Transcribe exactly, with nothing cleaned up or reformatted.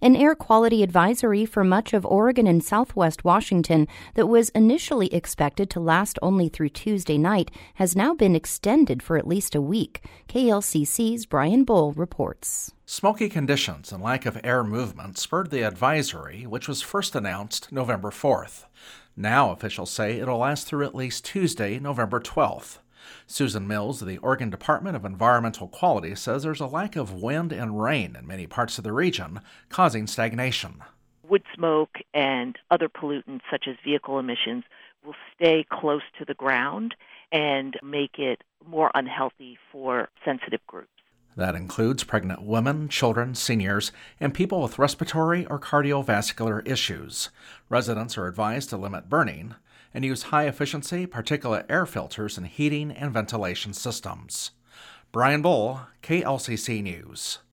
An air quality advisory for much of Oregon and southwest Washington that was initially expected to last only through Tuesday night has now been extended for at least a week. K L C C's Brian Bull reports. Smoky conditions and lack of air movement spurred the advisory, which was first announced November fourth. Now officials say it'll last through at least Tuesday, November twelfth. Susan Mills of the Oregon Department of Environmental Quality says there's a lack of wind and rain in many parts of the region, causing stagnation. Wood smoke and other pollutants such as vehicle emissions will stay close to the ground and make it more unhealthy for sensitive groups. That includes pregnant women, children, seniors, and people with respiratory or cardiovascular issues. Residents are advised to limit burning and use high-efficiency particulate air filters in heating and ventilation systems. Brian Bull, K L C C News.